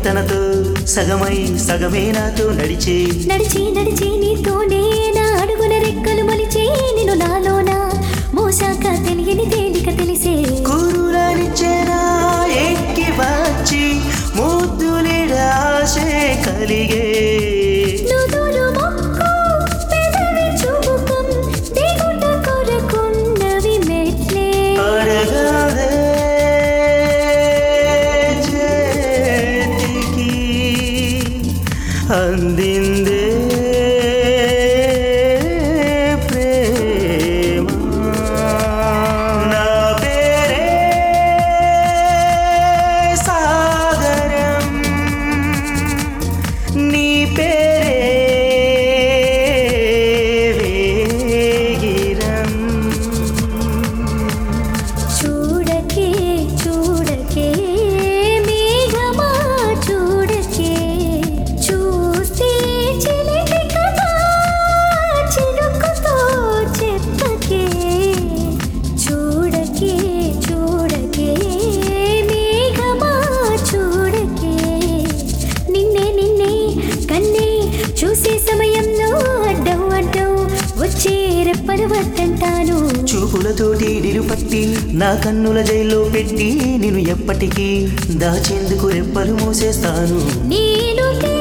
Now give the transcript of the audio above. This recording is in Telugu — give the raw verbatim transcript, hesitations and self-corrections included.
తనతో సగమై సగమే నాతో నడిచే నడిచి నడిచి నీతోనే నా అడుగున రెక్కలు మొలిచే నిన్ను నాలోనా మోసాక తెలియని తేలిక తెలిసే కూరులనిచ్చేనా ఎక్కి వచ్చి ముద్దులిడాశే కలిగే నుదురు మొక్కు పెదవి చూపుకం దిగుట కొరకున్నవి మెట్లే అడగదే చేతికి అందిందే ప్రేమ నా పేరే సాగరం నీ పేరే వేగిరం చూడకే చూడకే మేఘమా చూడకే చూస్తే చిలిపి కదా చినుకుతో చెప్పకే చూడకే చూడకే మేఘమా చూడకే నిన్నే నిన్నే కన్నే చూసే సమయంలో అడ్డం అడ్డం వచ్చే రెప్పలు వద్దంటాను చూపులతోటి నిలుపట్టి నా కన్నుల జైల్లో పెట్టి నేను ఎప్పటికీ దాచేందుకు రెప్పలు మూసేస్తాను నేను